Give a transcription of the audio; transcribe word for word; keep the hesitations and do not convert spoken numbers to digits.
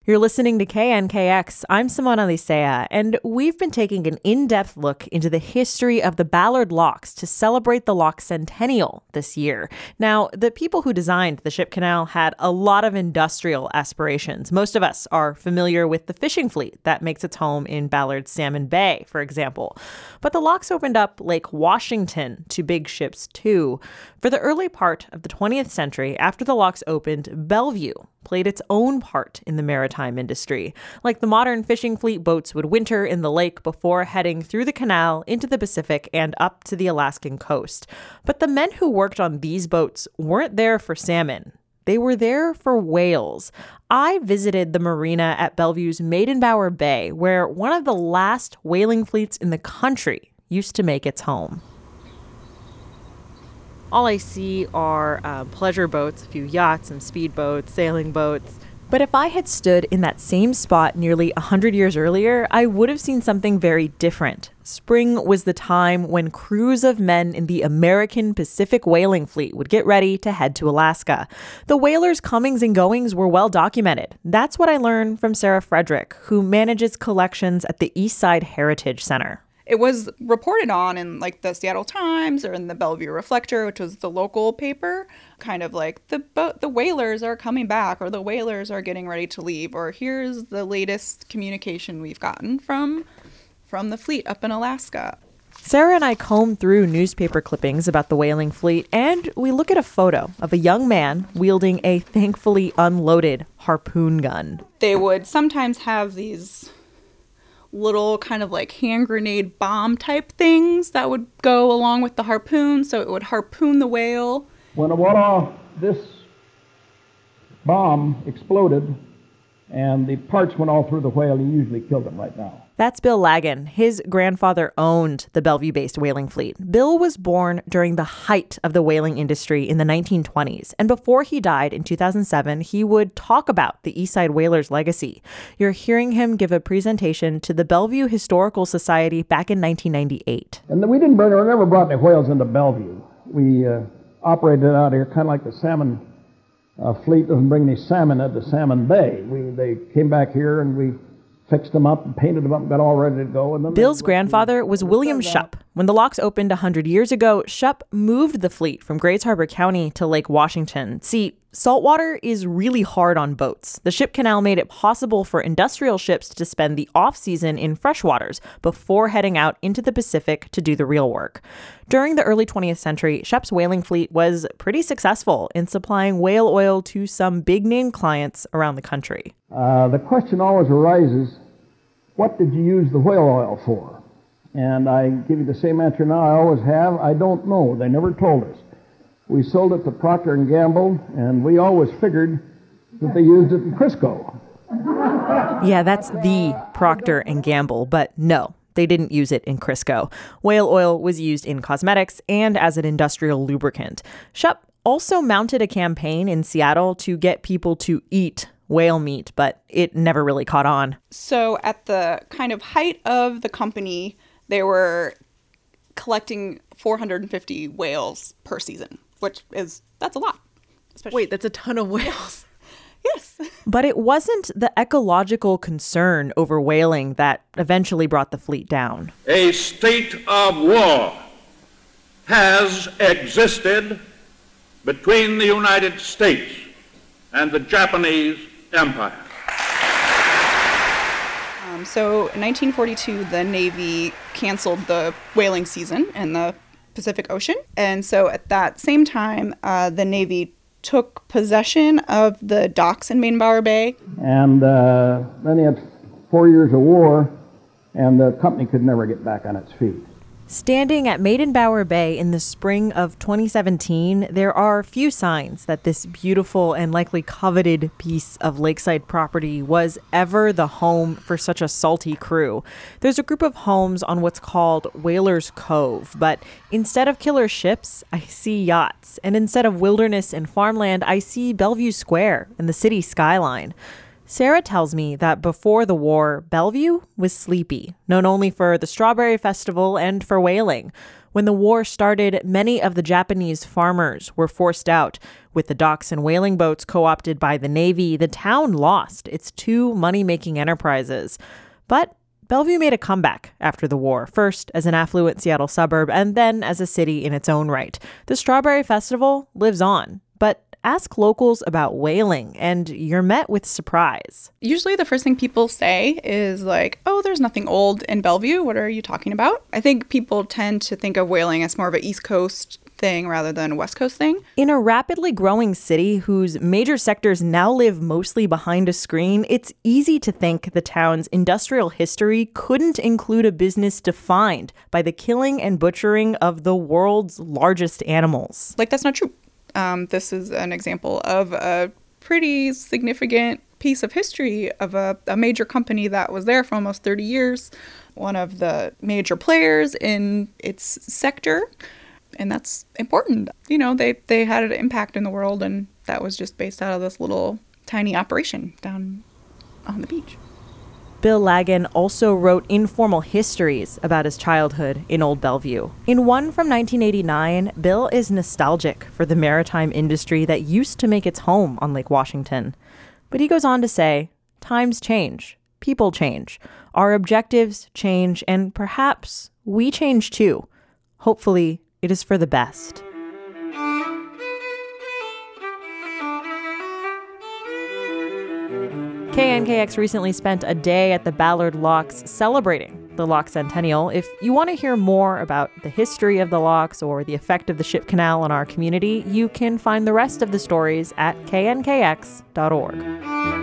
You're listening to K N K X. I'm Simona Licea, and we've been taking an in-depth look into the history of the Ballard locks to celebrate the lock centennial this year. Now, the people who designed the ship canal had a lot of industrial aspirations. Most of us are familiar with the fishing fleet that makes its home in Ballard's Salmon Bay, for example. But the locks opened up Lake Washington to big ships, too. For the early part of the twentieth century, after the locks opened, Bellevue played its own part in the maritime industry. Like the modern fishing fleet, boats would winter in the lake before heading through the canal into the Pacific and up to the Alaskan coast. But the men who worked on these boats weren't there for salmon. They were there for whales. I visited the marina at Bellevue's Maidenbower Bay, where one of the last whaling fleets in the country used to make its home. All I see are uh, pleasure boats, a few yachts, some speedboats, sailing boats. But if I had stood in that same spot nearly one hundred years earlier, I would have seen something very different. Spring was the time when crews of men in the American Pacific Whaling Fleet would get ready to head to Alaska. The whalers' comings and goings were well documented. That's what I learned from Sarah Frederick, who manages collections at the Eastside Heritage Center. It was reported on in like the Seattle Times or in the Bellevue Reflector, which was the local paper, kind of like the boat, the whalers are coming back, or the whalers are getting ready to leave, or here's the latest communication we've gotten from from the fleet up in Alaska. Sarah and I comb through newspaper clippings about the whaling fleet, and we look at a photo of a young man wielding a thankfully unloaded harpoon gun. They would sometimes have these little kind of like hand grenade bomb type things that would go along with the harpoon, so it would harpoon the whale. When it went off, this bomb exploded and the parts went all through the whale and usually killed him right now. That's Bill Lagan. His grandfather owned the Bellevue-based whaling fleet. Bill was born during the height of the whaling industry in the nineteen twenties. And before he died in two thousand seven, he would talk about the Eastside Whalers' legacy. You're hearing him give a presentation to the Bellevue Historical Society back in nineteen ninety-eight. And we didn't bring, or never brought any whales into Bellevue. We uh, operated out here kind of like the salmon uh, fleet doesn't bring any salmon into Salmon Bay. We They came back here and we fixed them up and painted them up and got all ready to go. And then Bill's grandfather was William Shupp. When the locks opened one hundred years ago, Shupp moved the fleet from Grays Harbor County to Lake Washington. See, saltwater is really hard on boats. The ship canal made it possible for industrial ships to spend the off-season in freshwaters before heading out into the Pacific to do the real work. During the early twentieth century, Shupp's whaling fleet was pretty successful in supplying whale oil to some big-name clients around the country. Uh, the question always arises, what did you use the whale oil for? And I give you the same answer now I always have. I don't know. They never told us. We sold it to Procter and Gamble, and we always figured that they used it in Crisco. Yeah, that's the Procter and Gamble, but no, they didn't use it in Crisco. Whale oil was used in cosmetics and as an industrial lubricant. Shupp also mounted a campaign in Seattle to get people to eat whale meat, but it never really caught on. So at the kind of height of the company, they were collecting four hundred fifty whales per season, which is, that's a lot. Especially Wait, that's a ton of whales. Yes. But it wasn't the ecological concern over whaling that eventually brought the fleet down. A state of war has existed between the United States and the Japanese Empire. Um, so in nineteen forty-two, the Navy canceled the whaling season in the Pacific Ocean. And so at that same time, uh, the Navy took possession of the docks in Maidenbower Bay. And uh, then he had four years of war, and the company could never get back on its feet. Standing at Maidenbower Bay in the spring of twenty seventeen, there are few signs that this beautiful and likely coveted piece of lakeside property was ever the home for such a salty crew. There's a group of homes on what's called Whalers Cove, but instead of killer ships, I see yachts. And instead of wilderness and farmland, I see Bellevue Square and the city skyline. Sarah tells me that before the war, Bellevue was sleepy, known only for the Strawberry Festival and for whaling. When the war started, many of the Japanese farmers were forced out. With the docks and whaling boats co-opted by the Navy, the town lost its two money-making enterprises. But Bellevue made a comeback after the war, first as an affluent Seattle suburb and then as a city in its own right. The Strawberry Festival lives on, but ask locals about whaling and you're met with surprise. Usually the first thing people say is like, oh, there's nothing old in Bellevue. What are you talking about? I think people tend to think of whaling as more of an East Coast thing rather than a West Coast thing. In a rapidly growing city whose major sectors now live mostly behind a screen, it's easy to think the town's industrial history couldn't include a business defined by the killing and butchering of the world's largest animals. Like, that's not true. Um, this is an example of a pretty significant piece of history of a, a major company that was there for almost thirty years, one of the major players in its sector. And that's important. You know, they, they had an impact in the world, and that was just based out of this little tiny operation down on the beach. Bill Lagan also wrote informal histories about his childhood in Old Bellevue. In one from nineteen eighty-nine, Bill is nostalgic for the maritime industry that used to make its home on Lake Washington. But he goes on to say, times change, people change, our objectives change, and perhaps we change too. Hopefully, it is for the best. K N K X recently spent a day at the Ballard Locks celebrating the Lock Centennial. If you want to hear more about the history of the locks or the effect of the ship canal on our community, you can find the rest of the stories at K N K X dot org.